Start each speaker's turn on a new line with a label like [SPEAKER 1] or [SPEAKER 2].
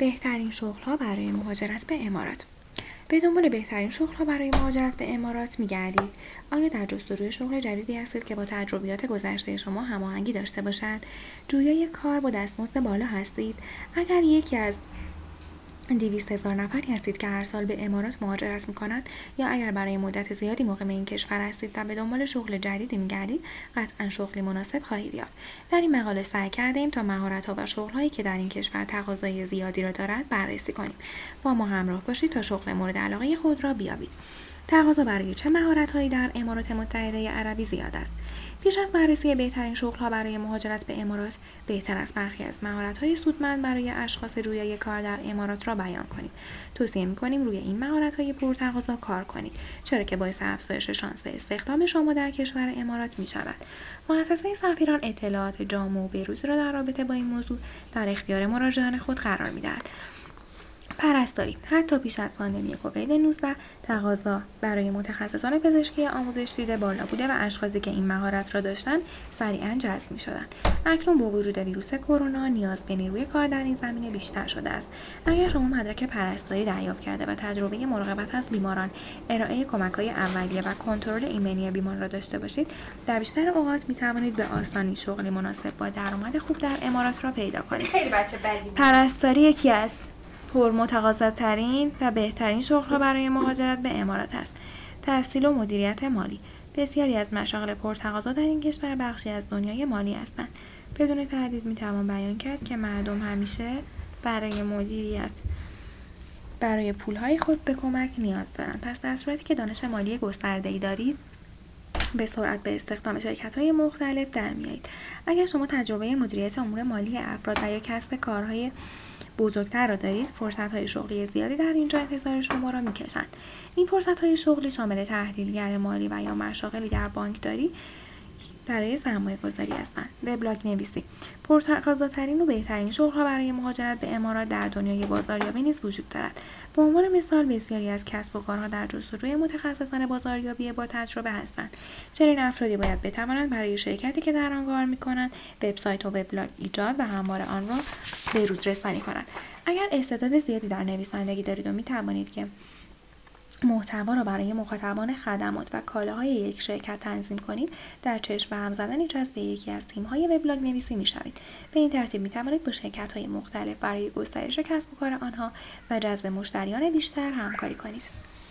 [SPEAKER 1] بهترین شغل‌ها برای مهاجرت به امارات. به دنبال بهترین شغل‌ها برای مهاجرت به امارات می‌گردید؟ آیا در جستجوی شغل جدیدی هستید که با تجربیات گذشته شما هماهنگی داشته باشد؟ جویای کار با دستمزد بالا هستید؟ اگر یکی از 200,000 نفری هستید که هر سال به امارات مهاجرت می‌کنند، یا اگر برای مدت زیادی مقیم این کشور هستید و به دنبال شغل جدیدی می‌گردید، قطعاً شغلی مناسب خواهید یافت. در این مقاله سعی کرده‌ایم تا مهارت‌ها و شغل‌هایی که در این کشور تقاضای زیادی را دارد بررسی کنیم. با ما همراه باشید تا شغل مورد علاقه خود را بیابید. تقاضا برای چه مهارت‌هایی در امارات متحده عربی زیاد است؟ پیش از بررسی بهترین شغل‌ها برای مهاجرت به امارات، بهتر است برخی از مهارت‌های سودمند برای اشخاص جویای کار در امارات را بیان کنیم. توصیه می‌کنیم روی این مهارت‌های پرتقاضا کار کنید، چرا که باعث افزایش شانس استخدام شما در کشور امارات می‌شود. مؤسسه سفیران اطلاعات جامع و به‌روزی را در رابطه با این موضوع در اختیار مراجعان خود قرار می‌دهد. پرستاری. حتی پیش از پاندمی کووید 19 تقاضا برای متخصصان پزشکی آموزش دیده بالا بوده و اشخاصی که این مهارت را داشتند سریعا جذب می‌شدند. اکنون با وجود ویروس کرونا نیاز به نیروی کار در این زمینه بیشتر شده است. اگر شما مدرک پرستاری دریافت کرده و تجربه مراقبت از بیماران، ارائه کمک‌های اولیه و کنترل ایمنی بیمار را داشته باشید، در بیشتر اوقات می‌توانید به آسانی شغلی مناسب با درآمد خوب در امارات را پیدا کنید.
[SPEAKER 2] خیلی بچه بدی.
[SPEAKER 1] پرستاری یکی از پرمتقاضاترین و بهترین شغل‌ها برای مهاجرت به امارات است. تحصیل و مدیریت مالی. بسیاری از مشاغل پرتقاضا در این کشور بخشی از دنیای مالی هستند. بدون تردید میتوان بیان کرد که مردم همیشه برای پولهای خود به کمک نیاز دارند. پس در صورتی که دانش مالی گسترده‌ای دارید، به سرعت به استخدام شرکت‌های مختلف در میایید. اگر شما تجربه مدیریت امور مالی افراد و یا کسب کارهای بزرگتر را دارید، فرصت‌های شغلی زیادی در اینجا انتظار شما را می‌کشند. این فرصت‌های شغلی شامل تحلیلگر مالی و یا مشاغلی در بانکداری برای سرمایه‌گذاری هستند. وبلاگ نویسی. پرتقاضاترین و بهترین شغل‌ها برای مهاجرت به امارات در دنیای بازاریابی نیز وجود دارد. به عنوان مثال، بسیاری از کسب و کارها در جستجوی متخصصان بازاریابی با تجربه هستند. چنین افرادی باید بتوانند برای شرکتی که در آن کار می‌کنند، وبسایت و وبلاگ ایجاد و همواره آن را به روز رسانی کنند. اگر استعداد زیادی در نویسندگی دارید و می‌توانید که محتوا را برای مخاطبان خدمات و کالاهای یک شرکت تنظیم کنید، در چشم به هم زدن جذب یکی از تیم‌های وبلاگ نویسی می‌شوید. به این ترتیب می‌توانید با شرکت‌های مختلف برای گسترش کسب و کار آنها و جذب مشتریان بیشتر همکاری کنید.